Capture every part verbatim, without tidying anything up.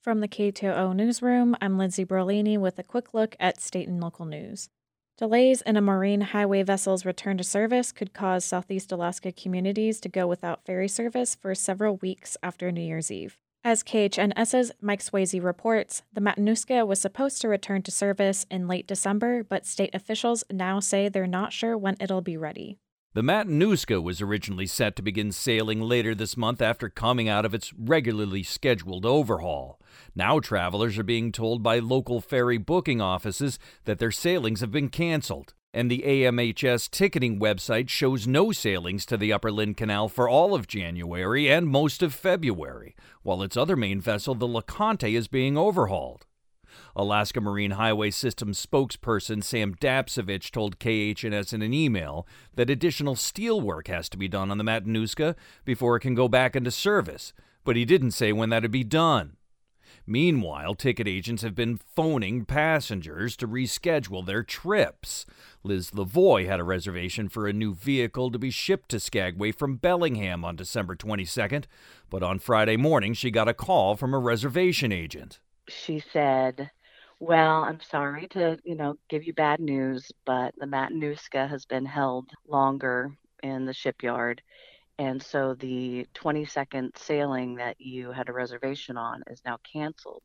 From the K two O Newsroom, I'm Lindsay Berlini with a quick look at state and local news. Delays in a marine highway vessel's return to service could cause Southeast Alaska communities to go without ferry service for several weeks after New Year's Eve. As KHNS's Mike Swayze reports, the Matanuska was supposed to return to service in late December, but state officials now say they're not sure when it'll be ready. The Matanuska was originally set to begin sailing later this month after coming out of its regularly scheduled overhaul. Now travelers are being told by local ferry booking offices that their sailings have been canceled, and the A M H S ticketing website shows no sailings to the Upper Lynn Canal for all of January and most of February, while its other main vessel, the LeConte, is being overhauled. Alaska Marine Highway System spokesperson Sam Dapsevich told K H N S in an email that additional steel work has to be done on the Matanuska before it can go back into service, but he didn't say when that'd be done. Meanwhile, ticket agents have been phoning passengers to reschedule their trips. Liz Lavoie had a reservation for a new vehicle to be shipped to Skagway from Bellingham on December twenty-second, but on Friday morning she got a call from a reservation agent. She said, well, I'm sorry to, you know, give you bad news, but the Matanuska has been held longer in the shipyard. And so the twenty-second sailing that you had a reservation on is now canceled.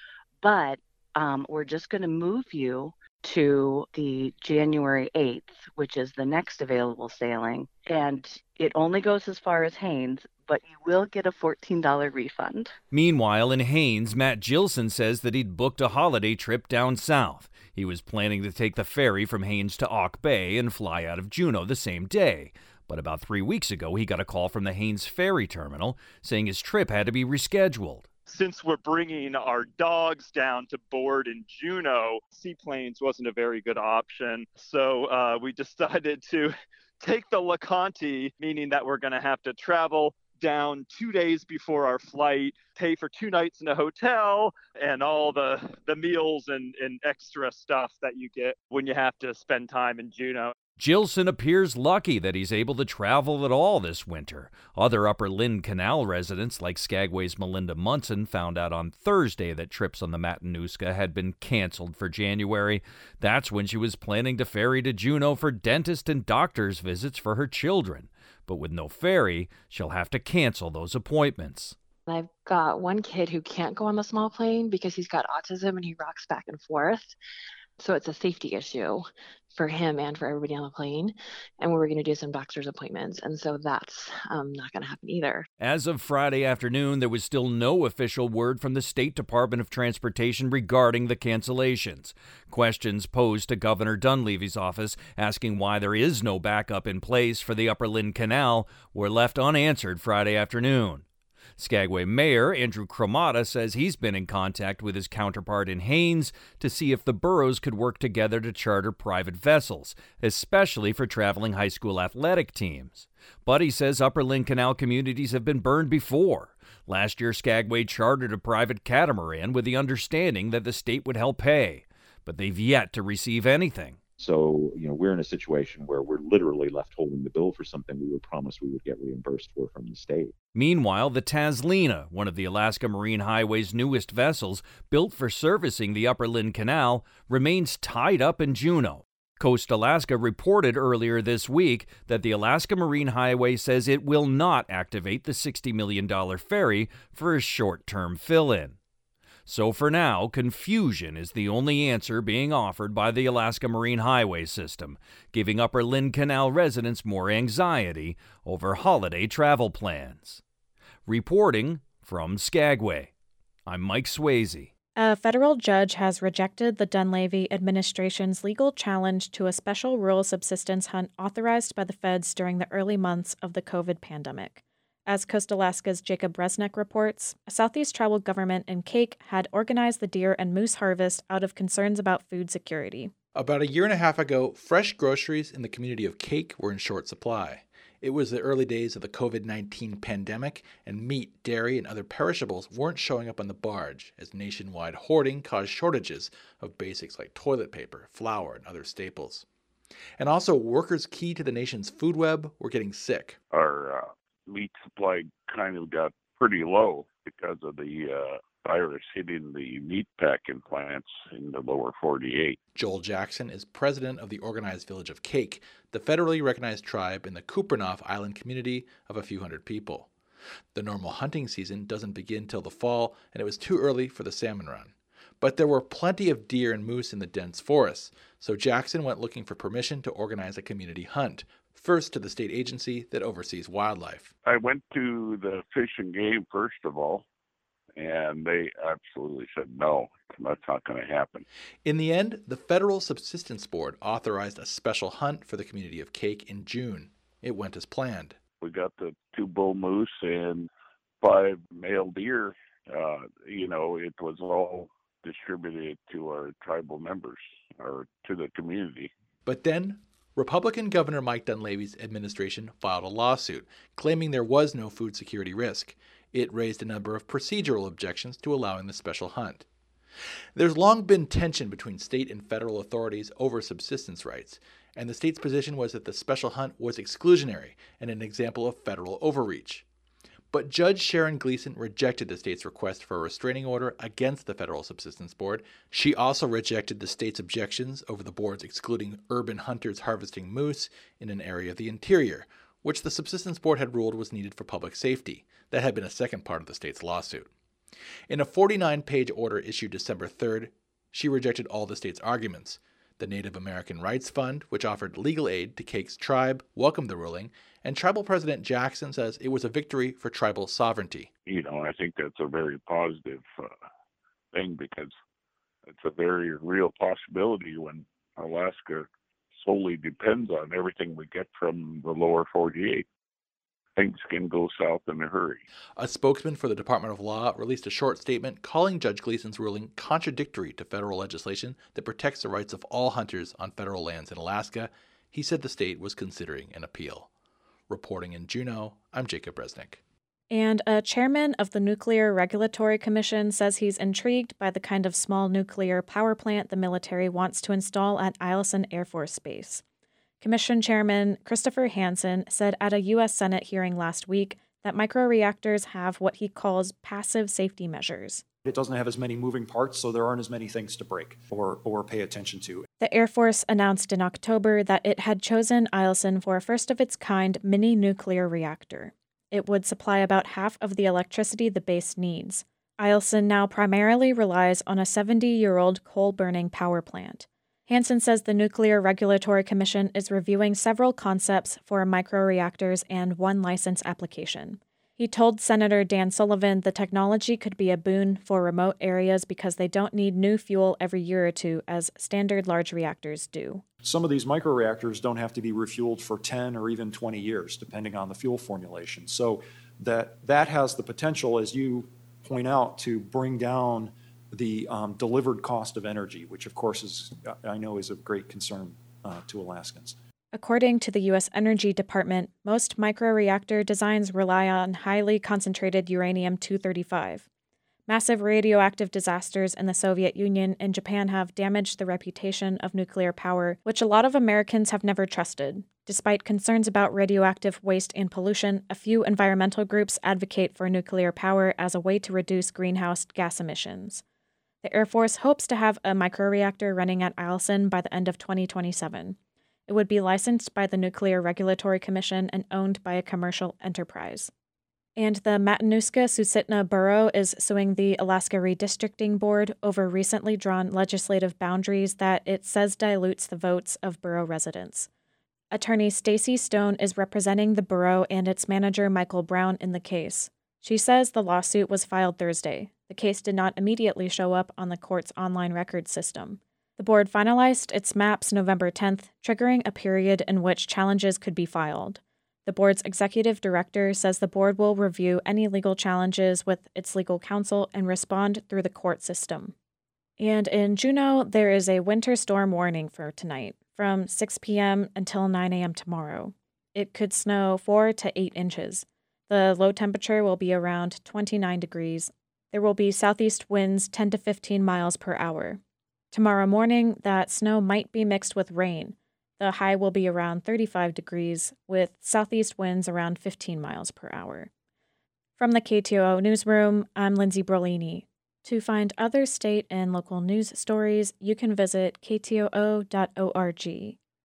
But um, we're just going to move you to the January eighth, which is the next available sailing. And it only goes as far as Haines, but you will get a fourteen dollars refund. Meanwhile, in Haines, Matt Gilson says that he'd booked a holiday trip down south. He was planning to take the ferry from Haines to Auk Bay and fly out of Juneau the same day. But about three weeks ago, he got a call from the Haines Ferry Terminal saying his trip had to be rescheduled. Since we're bringing our dogs down to board in Juneau, seaplanes wasn't a very good option. So uh, we decided to take the LeConte, meaning that we're going to have to travel down two days before our flight, pay for two nights in a hotel, and all the, the meals and, and extra stuff that you get when you have to spend time in Juneau. Gilson appears lucky that he's able to travel at all this winter. Other Upper Lynn Canal residents, like Skagway's Melinda Munson, found out on Thursday that trips on the Matanuska had been canceled for January. That's when she was planning to ferry to Juneau for dentist and doctor's visits for her children. But with no ferry, she'll have to cancel those appointments. I've got one kid who can't go on the small plane because he's got autism and he rocks back and forth. So it's a safety issue for him and for everybody on the plane. And we were going to do some doctor's appointments. And so that's um, not going to happen either. As of Friday afternoon, there was still no official word from the State Department of Transportation regarding the cancellations. Questions posed to Governor Dunleavy's office asking why there is no backup in place for the Upper Lynn Canal were left unanswered Friday afternoon. Skagway Mayor Andrew Cremata says he's been in contact with his counterpart in Haines to see if the boroughs could work together to charter private vessels, especially for traveling high school athletic teams. But he says Upper Lynn Canal communities have been burned before. Last year, Skagway chartered a private catamaran with the understanding that the state would help pay, but they've yet to receive anything. So, you know, we're in a situation where we're literally left holding the bill for something we were promised we would get reimbursed for from the state. Meanwhile, the Taslina, one of the Alaska Marine Highway's newest vessels, built for servicing the Upper Lynn Canal, remains tied up in Juneau. Coast Alaska reported earlier this week that the Alaska Marine Highway says it will not activate the sixty million dollars ferry for a short-term fill-in. So for now, confusion is the only answer being offered by the Alaska Marine Highway System, giving Upper Lynn Canal residents more anxiety over holiday travel plans. Reporting from Skagway, I'm Mike Swayze. A federal judge has rejected the Dunleavy administration's legal challenge to a special rural subsistence hunt authorized by the feds during the early months of the COVID pandemic. As Coast Alaska's Jacob Resnick reports, Southeast Tribal Government and Cake had organized the deer and moose harvest out of concerns about food security. About a year and a half ago, fresh groceries in the community of Cake were in short supply. It was the early days of the COVID nineteen pandemic, and meat, dairy, and other perishables weren't showing up on the barge, as nationwide hoarding caused shortages of basics like toilet paper, flour, and other staples. And also, workers key to the nation's food web were getting sick. Our uh, meat supply kind of got pretty low because of the uh, virus hitting the meat packing plants in the lower forty-eight. Joel Jackson is president of the Organized Village of Kake, the federally recognized tribe in the Kupreanof Island community of a few hundred people. The normal hunting season doesn't begin till the fall, and it was too early for the salmon run. But there were plenty of deer and moose in the dense forests, so Jackson went looking for permission to organize a community hunt, first to the state agency that oversees wildlife. I went to the Fish and Game first of all, and they absolutely said, no, that's not going to happen. In the end, the Federal Subsistence Board authorized a special hunt for the community of Kake in June. It went as planned. We got the two bull moose and five male deer. Uh, you know, it was all distributed to our tribal members or to the community. But then, Republican Governor Mike Dunleavy's administration filed a lawsuit claiming there was no food security risk. It raised a number of procedural objections to allowing the special hunt. There's long been tension between state and federal authorities over subsistence rights, and the state's position was that the special hunt was exclusionary and an example of federal overreach. But Judge Sharon Gleason rejected the state's request for a restraining order against the Federal Subsistence Board. She also rejected the state's objections over the board's excluding urban hunters harvesting moose in an area of the interior, which the Subsistence Board had ruled was needed for public safety. That had been a second part of the state's lawsuit. In a forty-nine page order issued December third, she rejected all the state's arguments. The Native American Rights Fund, which offered legal aid to Kake's tribe, welcomed the ruling, and Tribal President Jackson says it was a victory for tribal sovereignty. You know, I think that's a very positive uh, thing because it's a very real possibility when Alaska solely depends on everything we get from the lower forty-eight. Things can go south in a hurry. A spokesman for the Department of Law released a short statement calling Judge Gleason's ruling contradictory to federal legislation that protects the rights of all hunters on federal lands in Alaska. He said the state was considering an appeal. Reporting in Juneau, I'm Jacob Resnick. And a chairman of the Nuclear Regulatory Commission says he's intrigued by the kind of small nuclear power plant the military wants to install at Eielson Air Force Base. Commission Chairman Christopher Hansen said at a U S Senate hearing last week that microreactors have what he calls passive safety measures. It doesn't have as many moving parts, so there aren't as many things to break or, or pay attention to. The Air Force announced in October that it had chosen Eielson for a first-of-its-kind mini-nuclear reactor. It would supply about half of the electricity the base needs. Eielson now primarily relies on a seventy-year-old coal-burning power plant. Hansen says the Nuclear Regulatory Commission is reviewing several concepts for microreactors and one license application. He told Senator Dan Sullivan the technology could be a boon for remote areas because they don't need new fuel every year or two as standard large reactors do. Some of these microreactors don't have to be refueled for ten or even twenty years, depending on the fuel formulation. So that, that has the potential, as you point out, to bring down the um, delivered cost of energy, which of course is, I know, is of great concern uh, to Alaskans. According to the U S Energy Department, most microreactor designs rely on highly concentrated uranium two thirty-five. Massive radioactive disasters in the Soviet Union and Japan have damaged the reputation of nuclear power, which a lot of Americans have never trusted. Despite concerns about radioactive waste and pollution, a few environmental groups advocate for nuclear power as a way to reduce greenhouse gas emissions. The Air Force hopes to have a microreactor running at Eielson by the end of twenty twenty-seven. It would be licensed by the Nuclear Regulatory Commission and owned by a commercial enterprise. And the Matanuska-Susitna Borough is suing the Alaska Redistricting Board over recently drawn legislative boundaries that it says dilutes the votes of borough residents. Attorney Stacey Stone is representing the borough and its manager Michael Brown in the case. She says the lawsuit was filed Thursday. The case did not immediately show up on the court's online record system. The board finalized its maps November tenth, triggering a period in which challenges could be filed. The board's executive director says the board will review any legal challenges with its legal counsel and respond through the court system. And in Juneau, there is a winter storm warning for tonight, from six p.m. until nine a.m. tomorrow. It could snow four to eight inches. The low temperature will be around twenty-nine degrees. There will be southeast winds ten to fifteen miles per hour. Tomorrow morning, that snow might be mixed with rain. The high will be around thirty-five degrees, with southeast winds around fifteen miles per hour. From the K T O O Newsroom, I'm Lindsay Brolini. To find other state and local news stories, you can visit k t o o dot org.